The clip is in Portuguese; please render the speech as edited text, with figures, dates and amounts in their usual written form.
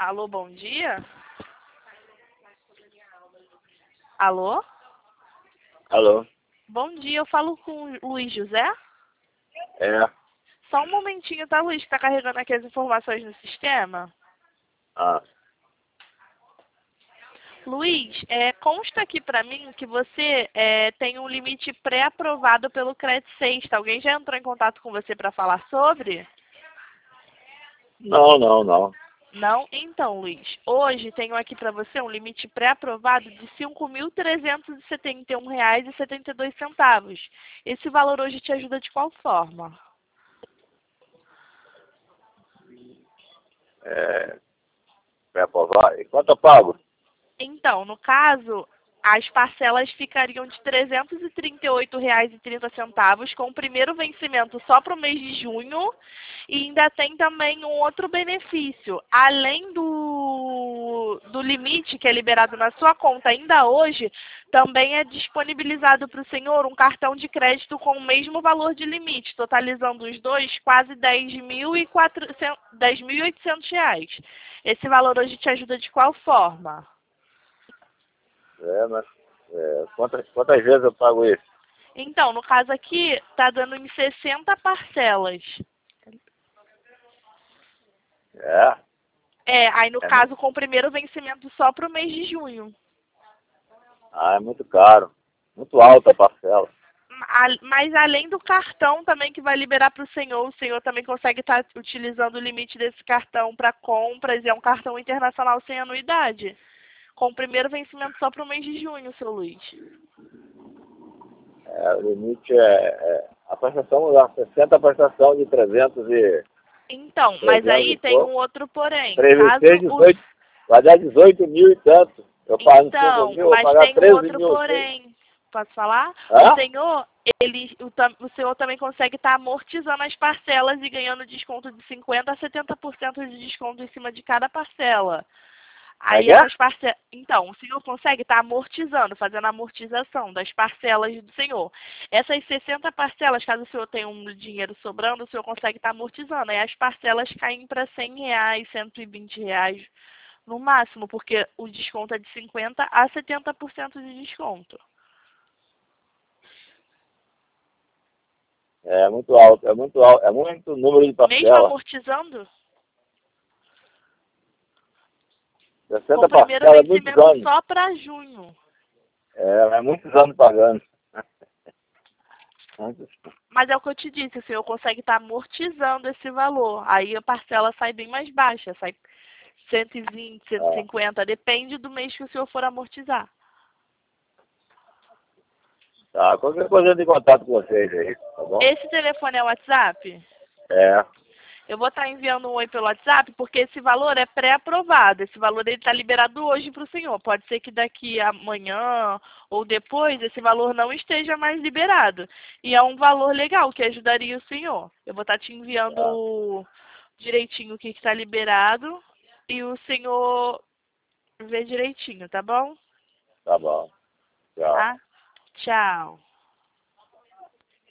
Alô, bom dia? Alô? Alô? Bom dia, eu falo com o Luiz José? É. Só um momentinho, tá, Luiz? Tá carregando aqui as informações no sistema? Ah, Luiz, consta aqui pra mim que você tem um limite pré-aprovado pelo Credit Sexta. Alguém já entrou em contato com você para falar sobre? não. Não? Então, Luiz, hoje tenho aqui para você um limite pré-aprovado de R$ 5.371,72. Esse valor hoje te ajuda de qual forma? Vai aprovar? E quanto eu pago? Então, no caso, as parcelas ficariam de R$ 338,30, com o primeiro vencimento só para o mês de junho. E ainda tem também um outro benefício. Além do limite que é liberado na sua conta ainda hoje, também é disponibilizado para o senhor um cartão de crédito com o mesmo valor de limite, totalizando os dois quase R$ 10.800. Esse valor hoje te ajuda de qual forma? Mas quantas vezes eu pago isso? Então, no caso aqui, está dando em 60 parcelas. É? Aí no É caso, muito, com o primeiro vencimento só para o mês de junho. é muito caro. Muito alta a parcela. Mas além do cartão também que vai liberar para o senhor também consegue estar utilizando o limite desse cartão para compras, e é um cartão internacional sem anuidade. Com o primeiro vencimento só para o mês de junho, seu Luiz. O limite a prestação, a 60 a prestação de 300 e Então, mas 300 aí e tem pouco. um outro porém. 3 vezes Caso 6, o 18. Vai dar 18 mil e tanto. Eu pago 5 Então, mil, vou mas pagar tem um 13 outro mil. porém. Posso falar? O Hã? senhor, o senhor também consegue estar amortizando as parcelas e ganhando desconto de 50% a 70% de desconto em cima de cada parcela. Como é Aí que é? essas parcelas. Então, o senhor consegue estar amortizando, fazendo a amortização das parcelas do senhor. Essas 60 parcelas, caso o senhor tenha um dinheiro sobrando, o senhor consegue estar amortizando. Aí as parcelas caem para R$ 100, R$ 120 no máximo, porque o desconto é de 50% a 70% de desconto. É muito alto, é muito alto, é muito número de Mesmo parcela. amortizando, com o 60 primeiro parcelas, muitos vencimento anos. só para junho. É muitos anos pagando. Muitos. Mas é o que eu te disse, o senhor consegue estar amortizando esse valor. Aí a parcela sai bem mais baixa, sai 120, Ah, 150, depende do mês que o senhor for amortizar. tá, qualquer coisa eu entro em contato com vocês aí, tá bom? Esse telefone é o WhatsApp? É, Eu vou estar enviando um oi pelo WhatsApp, porque esse valor é pré-aprovado. Esse valor está liberado hoje para o senhor. Pode ser que daqui a amanhã ou depois esse valor não esteja mais liberado. E é um valor legal que ajudaria o senhor. Eu vou estar te tá, enviando direitinho o que está liberado e o senhor vê direitinho, tá bom? tá bom. Tchau. Tá? Tchau.